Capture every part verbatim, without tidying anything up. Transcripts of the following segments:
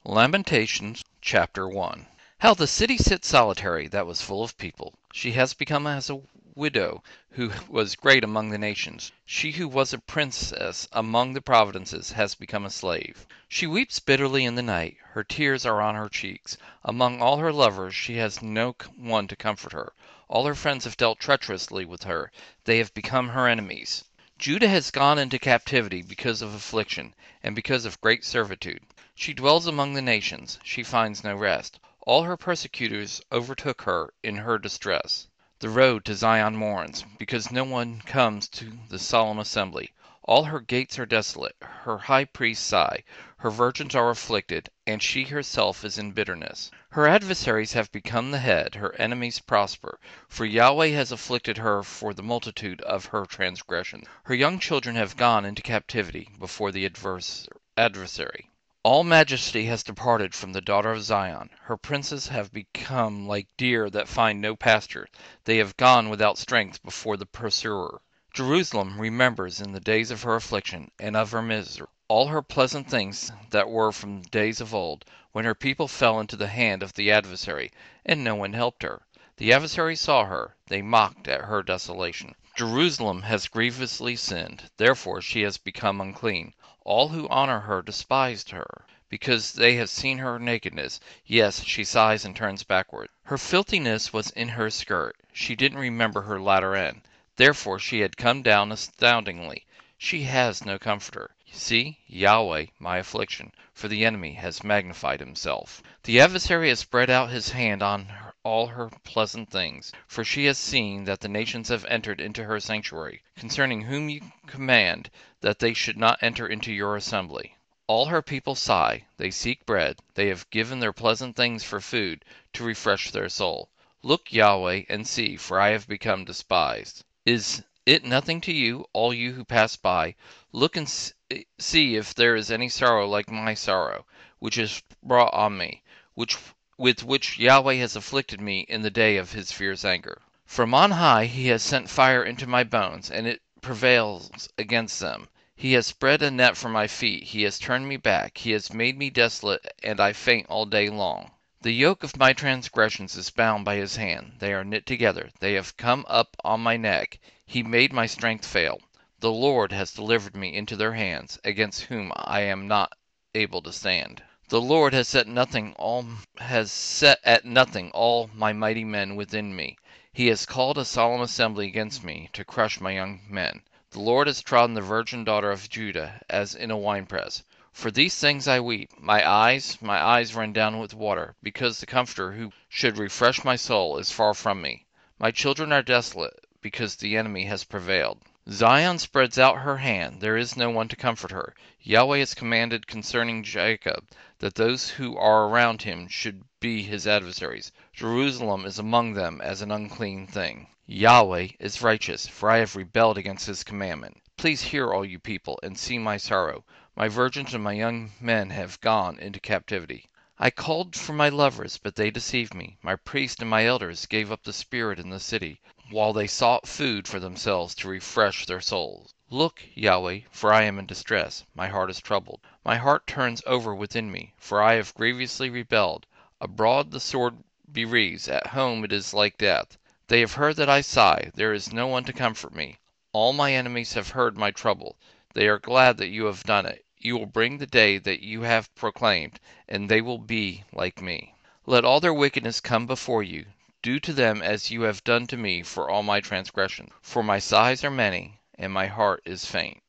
Lamentations, chapter one. How the city sits solitary that was full of people. She has become as a widow who was great among the nations. She who was a princess among the provinces has become a slave. She weeps bitterly in the night. Her tears are on her cheeks. Among all her lovers she has no one to comfort her. All her friends have dealt treacherously with her. They have become her enemies. Judah has gone into captivity because of affliction, and because of great servitude. She dwells among the nations, she finds no rest. All her persecutors overtook her in her distress. The road to Zion mourns, because no one comes to the solemn assembly. All her gates are desolate, her high priests sigh, her virgins are afflicted, and she herself is in bitterness. Her adversaries have become the head, her enemies prosper, for Yahweh has afflicted her for the multitude of her transgressions. Her young children have gone into captivity before the advers- adversary. All majesty has departed from the daughter of Zion. Her princes have become like deer that find no pasture. They have gone without strength before the pursuer. Jerusalem remembers in the days of her affliction and of her misery all her pleasant things that were from days of old, when her people fell into the hand of the adversary, and no one helped her. The adversary saw her, they mocked at her desolation. Jerusalem has grievously sinned, therefore she has become unclean. All who honor her despised her, because they have seen her nakedness. Yes, she sighs and turns backward. Her filthiness was in her skirt. She didn't remember her latter end. Therefore she had come down astoundingly. She has no comforter. See, Yahweh, my affliction, for the enemy has magnified himself. The adversary has spread out his hand on her, all her pleasant things, for she has seen that the nations have entered into her sanctuary, concerning whom you command that they should not enter into your assembly. All her people sigh, they seek bread, they have given their pleasant things for food, to refresh their soul. Look, Yahweh, and see, for I have become despised. Is it nothing to you, all you who pass by? Look and see if there is any sorrow like my sorrow, which is brought on me, which with which Yahweh has afflicted me in the day of his fierce anger. From on high he has sent fire into my bones, and it prevails against them. He has spread a net for my feet, he has turned me back, he has made me desolate, and I faint all day long. The yoke of my transgressions is bound by his hand, they are knit together, they have come up on my neck, he made my strength fail. The Lord has delivered me into their hands, against whom I am not able to stand. The Lord has set nothing all has set at nothing all my mighty men within me. He has called a solemn assembly against me, to crush my young men. The Lord has trodden the virgin daughter of Judah, as in a winepress. For these things I weep. My eyes, my eyes run down with water, because the Comforter who should refresh my soul is far from me. My children are desolate, because the enemy has prevailed. Zion spreads out her hand, there is no one to comfort her. Yahweh has commanded concerning Jacob, that those who are around him should be his adversaries. Jerusalem is among them as an unclean thing. Yahweh is righteous, for I have rebelled against his commandment. Please hear, all you people, and see my sorrow. My virgins and my young men have gone into captivity. I called for my lovers, but they deceived me. My priests and my elders gave up the spirit in the city, while they sought food for themselves to refresh their souls. Look, Yahweh, for I am in distress. My heart is troubled. My heart turns over within me, for I have grievously rebelled. Abroad the sword bereaves, at home it is like death. They have heard that I sigh. There is no one to comfort me. All my enemies have heard my trouble. They are glad that you have done it. You will bring the day that you have proclaimed, and they will be like me. Let all their wickedness come before you. Do to them as you have done to me for all my transgressions. For my sighs are many, and my heart is faint.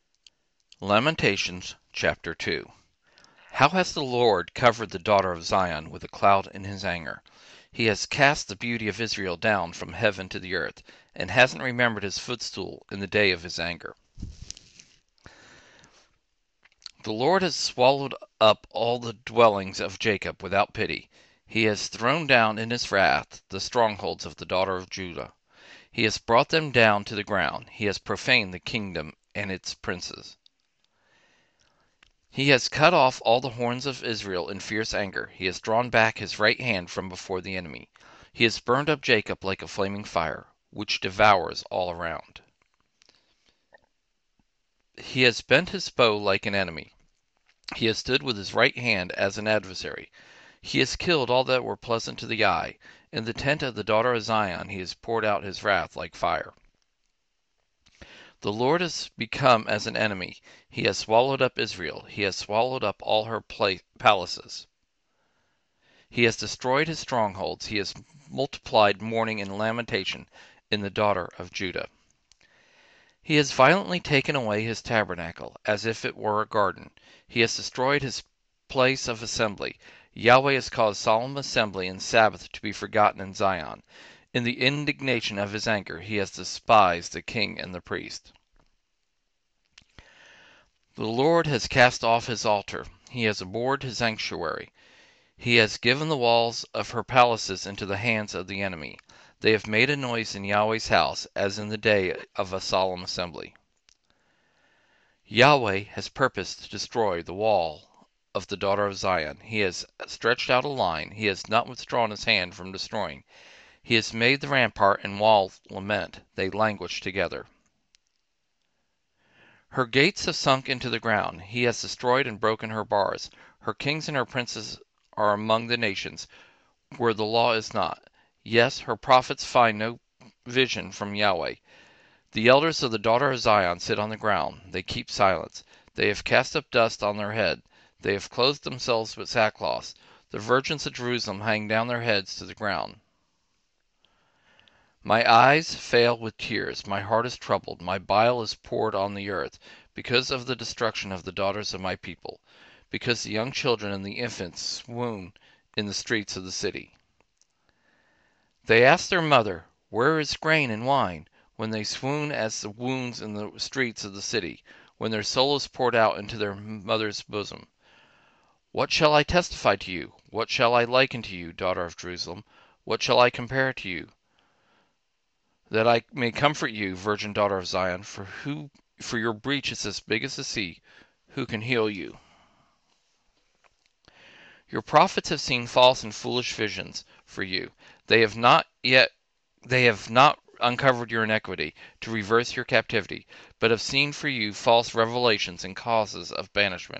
Lamentations, chapter two. How has the Lord covered the daughter of Zion with a cloud in his anger? He has cast the beauty of Israel down from heaven to the earth, and hasn't remembered his footstool in the day of his anger. The Lord has swallowed up all the dwellings of Jacob without pity. He has thrown down in his wrath the strongholds of the daughter of Judah. He has brought them down to the ground. He has profaned the kingdom and its princes. He has cut off all the horns of Israel in fierce anger. He has drawn back his right hand from before the enemy. He has burned up Jacob like a flaming fire, which devours all around. He has bent his bow like an enemy. He has stood with his right hand as an adversary. He has killed all that were pleasant to the eye. In the tent of the daughter of Zion he has poured out his wrath like fire. The Lord has become as an enemy. He has swallowed up Israel. He has swallowed up all her palaces. He has destroyed his strongholds. He has multiplied mourning and lamentation in the daughter of Judah. He has violently taken away his tabernacle, as if it were a garden. He has destroyed his place of assembly. Yahweh has caused solemn assembly and Sabbath to be forgotten in Zion. In the indignation of his anger, he has despised the king and the priest. The Lord has cast off his altar. He has abhorred his sanctuary. He has given the walls of her palaces into the hands of the enemy. They have made a noise in Yahweh's house, as in the day of a solemn assembly. Yahweh has purposed to destroy the wall of the daughter of Zion. He has stretched out a line. He has not withdrawn his hand from destroying. He has made the rampart and wall lament. They languish together. Her gates have sunk into the ground. He has destroyed and broken her bars. Her kings and her princes are among the nations, where the law is not. Yes, her prophets find no vision from Yahweh. The elders of the daughter of Zion sit on the ground. They keep silence. They have cast up dust on their head. They have clothed themselves with sackcloth. The virgins of Jerusalem hang down their heads to the ground. My eyes fail with tears. My heart is troubled. My bile is poured on the earth, because of the destruction of the daughters of my people, because the young children and the infants swoon in the streets of the city. They ask their mother, "Where is grain and wine?" when they swoon as the wounds in the streets of the city, when their soul is poured out into their mother's bosom. What shall I testify to you? What shall I liken to you, daughter of Jerusalem? What shall I compare to you, that I may comfort you, virgin daughter of Zion? For who, for your breach is as big as the sea. Who can heal you? Your prophets have seen false and foolish visions for you. They have not yet, they have not uncovered your iniquity to reverse your captivity, but have seen for you false revelations and causes of banishment.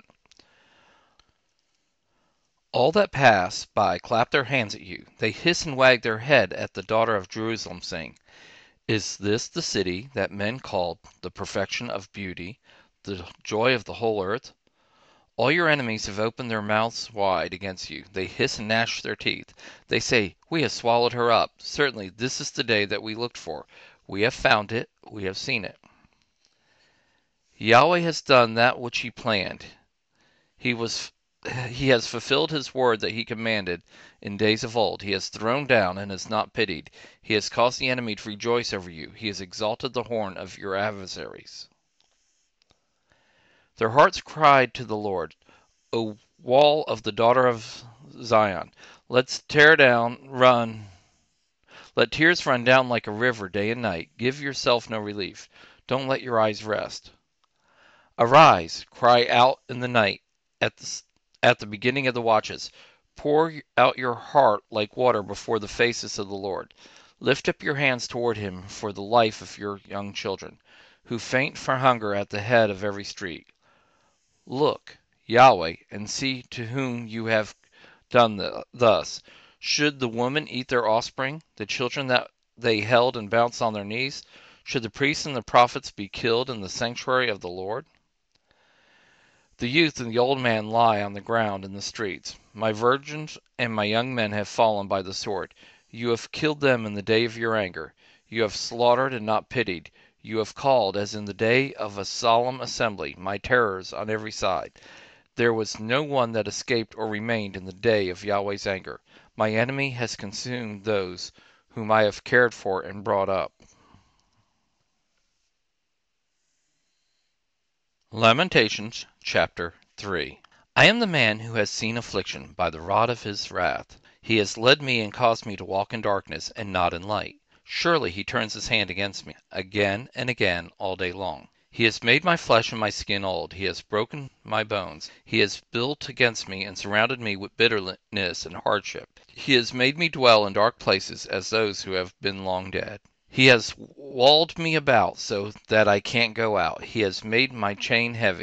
All that pass by clap their hands at you. They hiss and wag their head at the daughter of Jerusalem, saying, "Is this the city that men called the perfection of beauty, the joy of the whole earth?" All your enemies have opened their mouths wide against you. They hiss and gnash their teeth. They say, "We have swallowed her up. Certainly this is the day that we looked for. We have found it. We have seen it." Yahweh has done that which he planned. He was He has fulfilled his word that he commanded in days of old. He has thrown down and has not pitied. He has caused the enemy to rejoice over you. He has exalted the horn of your adversaries. Their hearts cried to the Lord, "O wall of the daughter of Zion, let's tear down, run. Let tears run down like a river day and night. Give yourself no relief. Don't let your eyes rest. Arise, cry out in the night, at the, at the beginning of the watches. Pour out your heart like water before the faces of the Lord. Lift up your hands toward him for the life of your young children, who faint for hunger at the head of every street. Look, Yahweh, and see to whom you have done the, thus. Should the women eat their offspring, the children that they held and bounced on their knees? Should the priests and the prophets be killed in the sanctuary of the Lord? The youth and the old man lie on the ground in the streets. My virgins and my young men have fallen by the sword. You have killed them in the day of your anger. You have slaughtered and not pitied. You have called, as in the day of a solemn assembly, my terrors on every side. There was no one that escaped or remained in the day of Yahweh's anger. My enemy has consumed those whom I have cared for and brought up. Lamentations chapter three. I am the man who has seen affliction by the rod of his wrath. He has led me and caused me to walk in darkness and not in light. Surely he turns his hand against me, again and again all day long. He has made my flesh and my skin old. He has broken my bones. He has built against me and surrounded me with bitterness and hardship. He has made me dwell in dark places as those who have been long dead. He has walled me about so that I can't go out. He has made my chain heavy.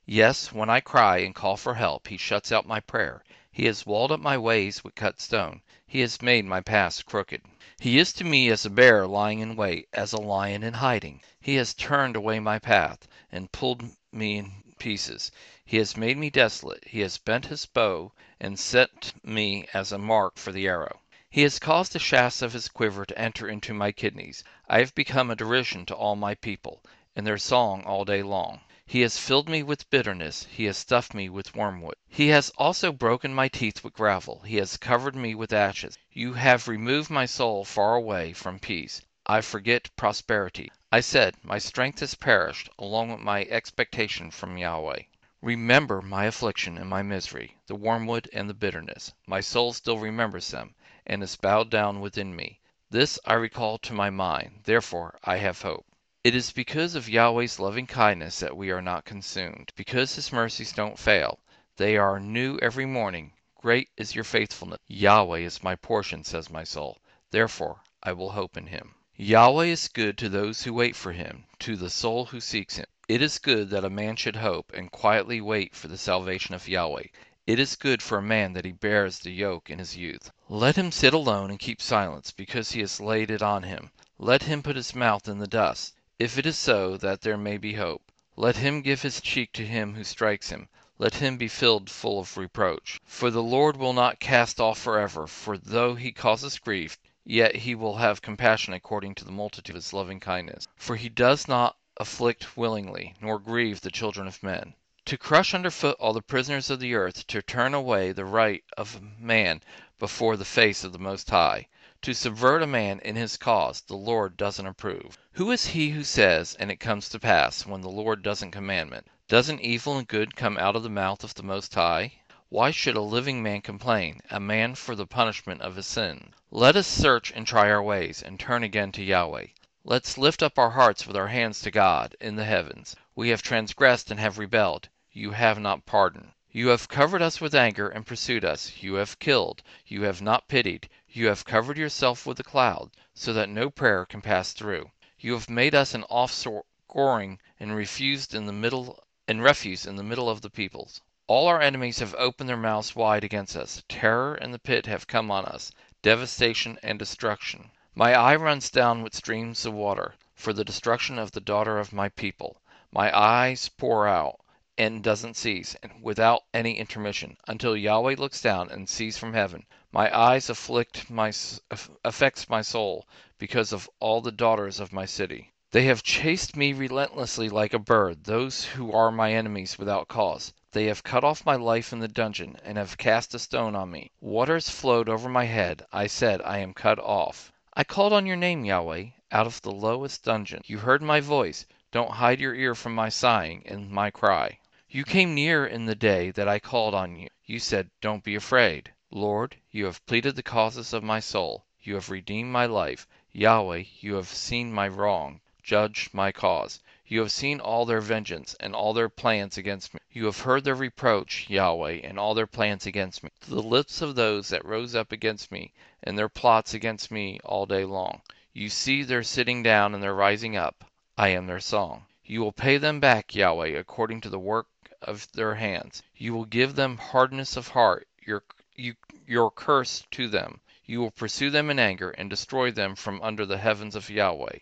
Yes, when I cry and call for help, he shuts out my prayer. He has walled up my ways with cut stone. He has made my paths crooked. He is to me as a bear lying in wait, as a lion in hiding. He has turned away my path, and pulled me in pieces. He has made me desolate. He has bent his bow, and set me as a mark for the arrow. He has caused the shafts of his quiver to enter into my kidneys. I have become a derision to all my people, and their song all day long. He has filled me with bitterness. He has stuffed me with wormwood. He has also broken my teeth with gravel. He has covered me with ashes. You have removed my soul far away from peace. I forget prosperity. I said, my strength has perished, along with my expectation from Yahweh. Remember my affliction and my misery, the wormwood and the bitterness. My soul still remembers them, and is bowed down within me. This I recall to my mind, therefore I have hope. It is because of Yahweh's loving kindness that we are not consumed, because his mercies don't fail. They are new every morning. Great is your faithfulness. Yahweh is my portion, says my soul. Therefore I will hope in him. Yahweh is good to those who wait for him, to the soul who seeks him. It is good that a man should hope and quietly wait for the salvation of Yahweh. It is good for a man that he bears the yoke in his youth. Let him sit alone and keep silence, because he has laid it on him. Let him put his mouth in the dust, if it is so that there may be hope. Let him give his cheek to him who strikes him. Let him be filled full of reproach. For the Lord will not cast off forever, for though he causes grief, yet he will have compassion according to the multitude of his loving kindness. For he does not afflict willingly, nor grieve the children of men. To crush under foot all the prisoners of the earth, to turn away the right of man before the face of the Most High, to subvert a man in his cause, the Lord doesn't approve. Who is he who says, and it comes to pass, when the Lord doesn't command it? Doesn't evil and good come out of the mouth of the Most High? Why should a living man complain, a man for the punishment of his sin? Let us search and try our ways, and turn again to Yahweh. Let's lift up our hearts with our hands to God in the heavens. We have transgressed and have rebelled. You have not pardoned. You have covered us with anger and pursued us. You have killed. You have not pitied. You have covered yourself with a cloud, so that no prayer can pass through. You have made us an offscoring and refused in the middle and refuse in the middle of the peoples. All our enemies have opened their mouths wide against us. Terror and the pit have come on us, devastation and destruction. My eye runs down with streams of water for the destruction of the daughter of my people. My eyes pour out and doesn't cease, and without any intermission, until Yahweh looks down and sees from heaven. My eyes afflict my affects my soul because of all the daughters of my city. They have chased me relentlessly like a bird, those who are my enemies without cause. They have cut off my life in the dungeon, and have cast a stone on me. Waters flowed over my head. I said, I am cut off. I called on your name, Yahweh, out of the lowest dungeon. You heard my voice. Don't hide your ear from my sighing and my cry. You came near in the day that I called on you. You said, don't be afraid. Lord, you have pleaded the causes of my soul. You have redeemed my life. Yahweh, you have seen my wrong. Judge my cause. You have seen all their vengeance and all their plans against me. You have heard their reproach, Yahweh, and all their plans against me. To the lips of those that rose up against me, and their plots against me all day long. You see their sitting down and their rising up. I am their song. You will pay them back, Yahweh, according to the work of their hands. You will give them hardness of heart, your, you, your curse to them. You will pursue them in anger and destroy them from under the heavens of Yahweh.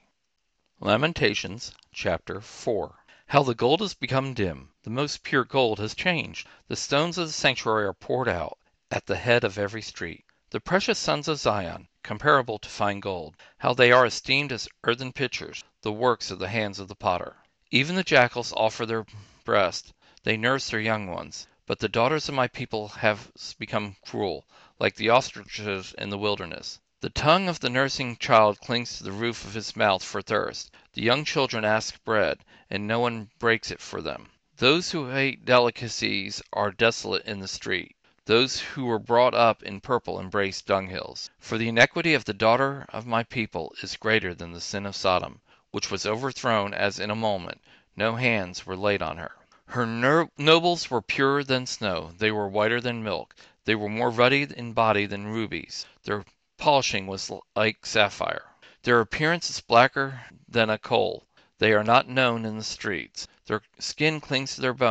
Lamentations chapter four. How the gold has become dim, the most pure gold has changed. The stones of the sanctuary are poured out at the head of every street. The precious sons of Zion, comparable to fine gold, how they are esteemed as earthen pitchers, the works of the hands of the potter. Even the jackals offer their breast, they nurse their young ones. But the daughters of my people have become cruel, like the ostriches in the wilderness. The tongue of the nursing child clings to the roof of his mouth for thirst. The young children ask bread, and no one breaks it for them. Those who hate delicacies are desolate in the street. Those who were brought up in purple embrace dunghills. For the iniquity of the daughter of my people is greater than the sin of Sodom, which was overthrown as in a moment. No hands were laid on her. Her no- nobles were purer than snow. They were whiter than milk. They were more ruddy in body than rubies. Their polishing was like sapphire. Their appearance is blacker than a coal. They are not known in the streets. Their skin clings to their bones.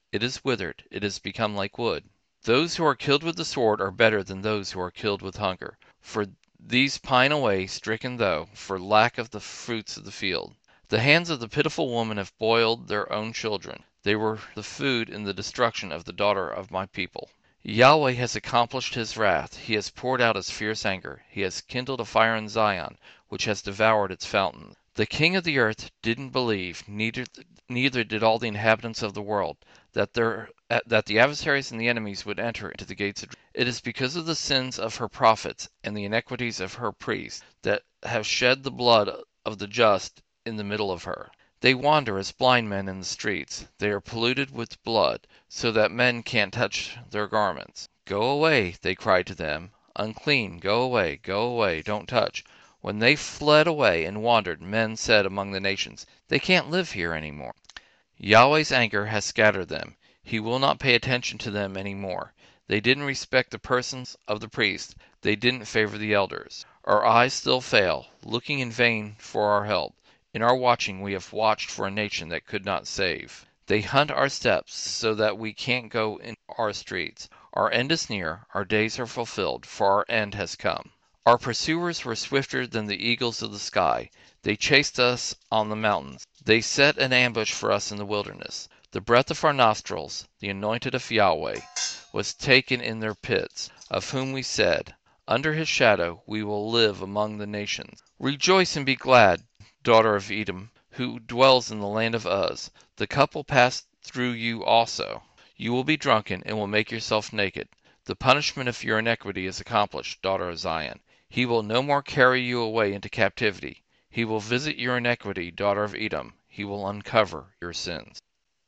it is withered, it is become like wood. Those who are killed with the sword are better than those who are killed with hunger. For these pine away, stricken though, for lack of the fruits of the field. The hands of the pitiful woman have boiled their own children. They were the food in the destruction of the daughter of my people. Yahweh has accomplished his wrath. He has poured out his fierce anger. He has kindled a fire in Zion, which has devoured its fountains. The king of the earth didn't believe, neither, neither did all the inhabitants of the world, that there that the adversaries and the enemies would enter into the gates of Jerusalem. It is because of the sins of her prophets and the iniquities of her priests that have shed the blood of the just in the middle of her. They wander as blind men in the streets. They are polluted with blood, so that men can't touch their garments. Go away, they cried to them. Unclean, go away, go away, don't touch. When they fled away and wandered, men said among the nations, they can't live here any more. Yahweh's anger has scattered them. He will not pay attention to them any more. They didn't respect the persons of the priests. They didn't favor the elders. Our eyes still fail, looking in vain for our help. In our watching we have watched for a nation that could not save. They hunt our steps so that we can't go in our streets. Our end is near, our days are fulfilled, for our end has come. Our pursuers were swifter than the eagles of the sky. They chased us on the mountains. They set an ambush for us in the wilderness. The breath of our nostrils, the anointed of Yahweh, was taken in their pits, of whom we said, under his shadow we will live among the nations. Rejoice and be glad, daughter of Edom, who dwells in the land of Uz. The cup will pass through you also. You will be drunken and will make yourself naked. The punishment of your iniquity is accomplished, daughter of Zion. He will no more carry you away into captivity. He will visit your iniquity, daughter of Edom. He will uncover your sins.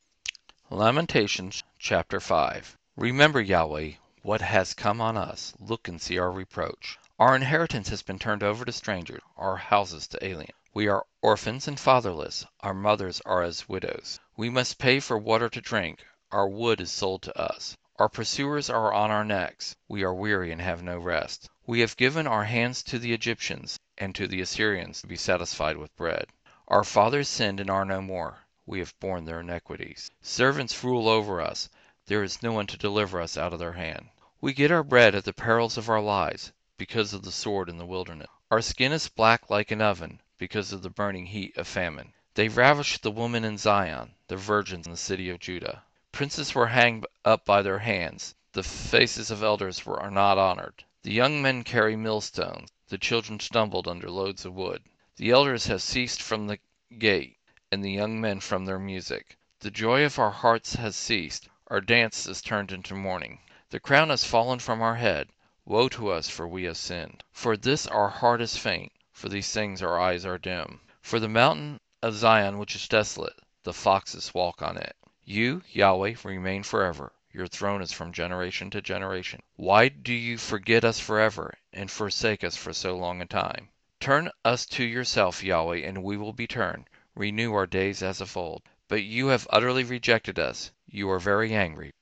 Lamentations chapter five. Remember, Yahweh, what has come on us. Look and see our reproach. Our inheritance has been turned over to strangers, our houses to aliens. We are orphans and fatherless. Our mothers are as widows. We must pay for water to drink. Our wood is sold to us. Our pursuers are on our necks. We are weary and have no rest. We have given our hands to the Egyptians and to the Assyrians to be satisfied with bread. Our fathers sinned and are no more. We have borne their iniquities. Servants rule over us. There is no one to deliver us out of their hand. We get our bread at the perils of our lives, because of the sword in the wilderness. Our skin is black like an oven, because of the burning heat of famine. They ravished the woman in Zion, the virgins in the city of Judah. Princes were hanged up by their hands. The faces of elders were not honored. The young men carry millstones. The children stumbled under loads of wood. The elders have ceased from the gate, and the young men from their music. The joy of our hearts has ceased. Our dance is turned into mourning. The crown has fallen from our head. Woe to us, for we have sinned. For this our heart is faint. For these things our eyes are dim. For the mountain of Zion which is desolate, the foxes walk on it. You, Yahweh, remain forever. Your throne is from generation to generation. Why do you forget us forever, and forsake us for so long a time? Turn us to yourself, Yahweh, and we will be turned. Renew our days as of old. But you have utterly rejected us. You are very angry.